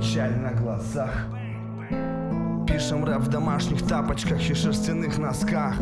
печаль на глазах. Пишем рэп в домашних тапочках и шерстяных носках.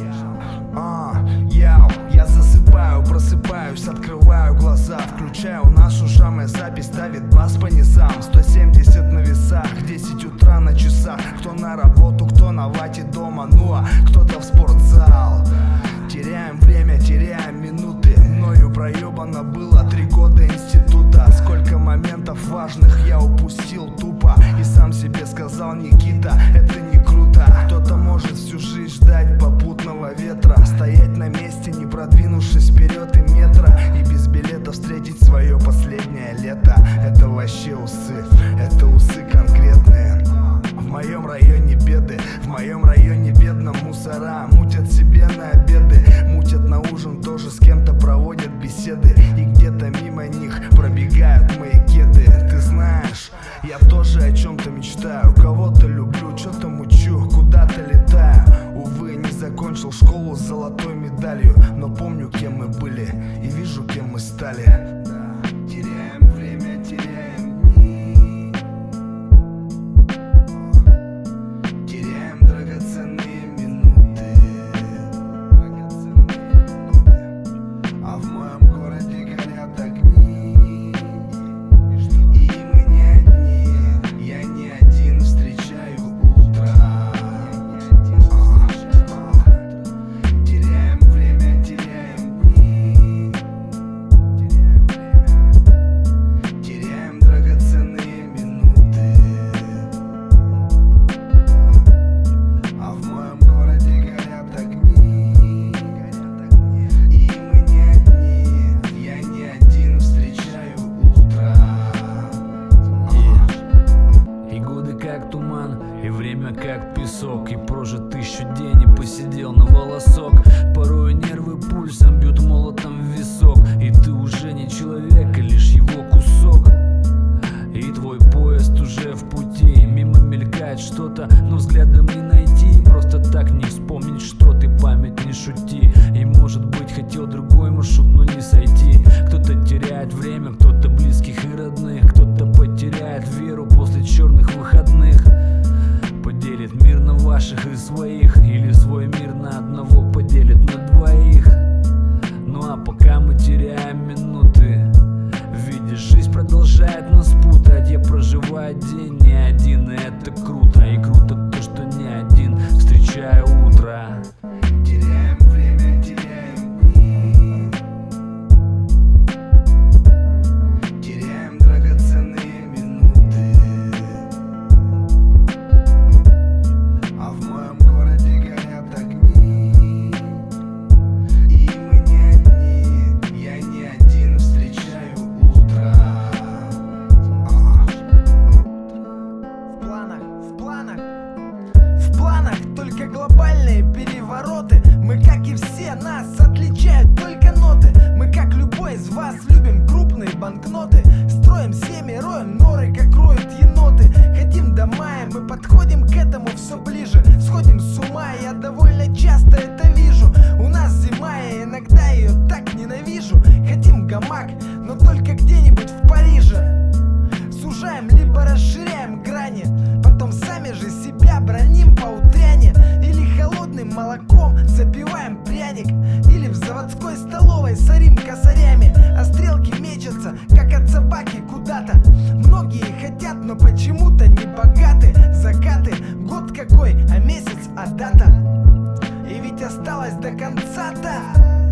Я засыпаю, просыпаюсь, открываю глаза, включаю нашу шаме запись, ставит бас по низам. 170 на весах, 10 утра на часах. Кто на работу, кто на вате дома, ну а кто-то в спортзал. Теряем время, теряем минуты. Мною проебано было 3 года института. Сколько моментов важных я упустил тупо. И сам себе сказал: Никита, это не круто. Кто-то может всю жизнь ждать попутного ветра, стоять на месте, не продвинувшись вперед и метра, и без билета встретить свое последнее лето. Это вообще усы, это усы конкретные. В моем районе беды, в моем районе бедно мусора. Мутят себе на обеды, мутят на ужин, тоже с кем-то проводят беседы. И где-то мимо них пробегают мои кеды. Ты знаешь, я тоже о чем-то мечтаю, кого-то люблю, что-то мучу, куда-то летаю. Увы, не закончил школу с золотой медалью, но помню, кем мы были, и вижу, кем мы стали. Теряем время, теряем дни, теряем драгоценные минуты. А в моем городе горят огни, и мы не одни, я не один встречаю утро. Теряем время, теряем дни, теряем драгоценные минуты. А в моем городе горят огни, и мы не одни, я не один встречаю утро. И годы как туман, и время как песок, и прожит 1000 дней, и посидел на волосок. Порой нервы пульсом бьют молотом в висок, и ты уже не человек, а лишь его кусок. И твой поезд уже в пути, мимо мелькает что-то, но взглядом не найти. Просто так не вспомнить, что ты, память не шути. И может быть хотел другой маршрут, но не сойти. Кто-то теряет время, кто-то близких и родных, кто-то потеряет веру после черных выходных. Поделит мир на ваших и своих, или свой мир на одного поделит на двоих. Ну а пока мы теряем минуты, видишь, жизнь продолжает нас путать. Я проживаю день не один, и это круто. И круто то, что не один встречаю утро. Теряем время, теряем дни, теряем драгоценные минуты. А в моем городе горят огни, и мы не одни, я не один встречаю утро. В планах только глобальные перевороты. Мы, как и все, нас отличают только ноты. Мы, как любой из вас, любим крупные банкноты. Строим семьи, роем норы, как роют еноты. Хотим до мая, мы подходим к этому все ближе. Сходим с ума, я довольно часто это вижу. У нас зима, я иногда ее так ненавижу. Хотим гамак, но только где-нибудь в Париже. Сужаем, либо расширяем грани, потом сами же себя броним по утряне. Или холодным молоком запиваем пряник, или в заводской столовой сорим косарями. А стрелки мечутся, как от собаки, куда-то. Многие хотят, но почему-то не богаты. Закаты, год какой, а месяц, а дата. И ведь осталось до конца-то